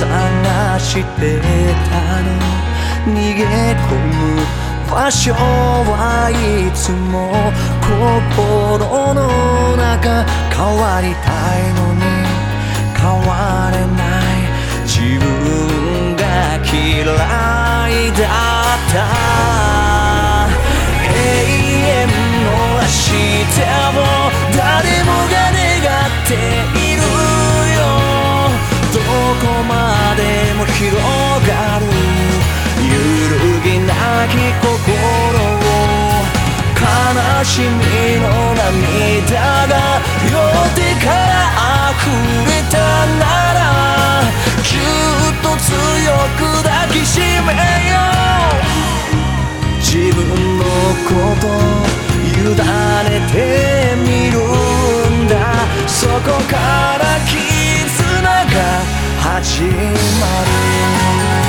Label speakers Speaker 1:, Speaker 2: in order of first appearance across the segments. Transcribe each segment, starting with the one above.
Speaker 1: 探してたの。逃げ込む場所はいつも心の中。変わりたいのに変われない自分が嫌いだった。永遠の明日を誰もが願っているよ。どこまでも広がる揺るぎなき心を。悲しみの涙が両手から溢れたなら、ぎゅっと強く抱きしめよう。自分のこと委ねてみるんだ。そこから絆が始まる。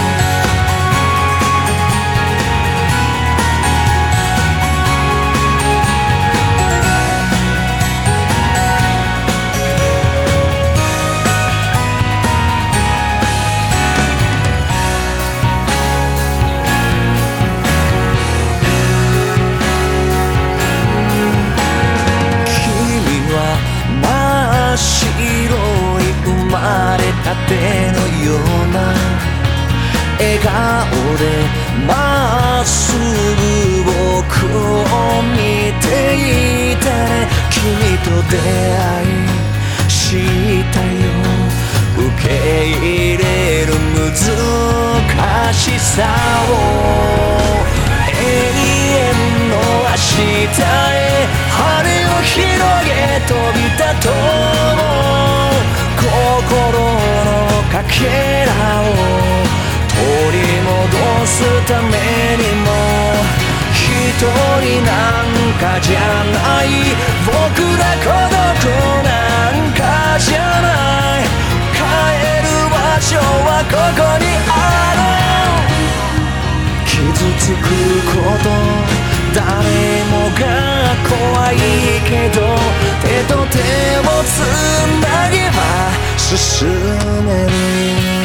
Speaker 1: たてのような笑顔でまっすぐ僕を見ていたね。君と出会い知ったよ。受け入れる難しさを。永遠の明日へ羽を広げ飛び立とう。心のかけらを取り戻すためにも、一人なんかじゃない、僕ら孤独なんかじゃない。帰る場所はここにある。傷つくこと誰もが怖いけど、手と手をつなげば進める。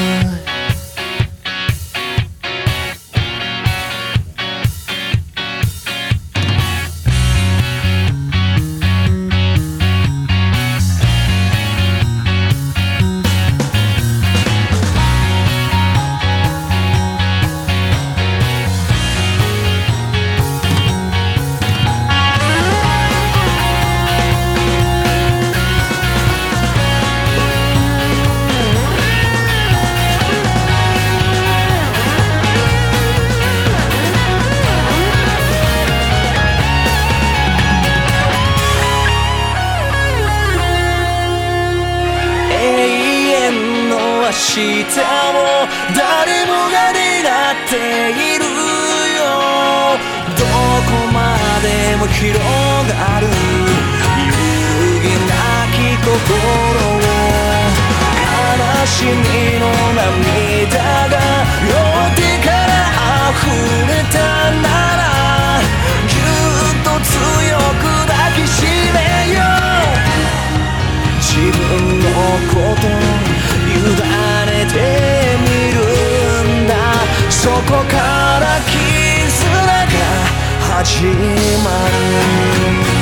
Speaker 1: 明日を誰もが願っているよ。どこまでも広がる揺るぎなき心を。悲しみの涙が両手から溢れたなら、ぎゅっと強く抱きしめよう。自分のこと委ねてみるんだ。そこから絆が始まる。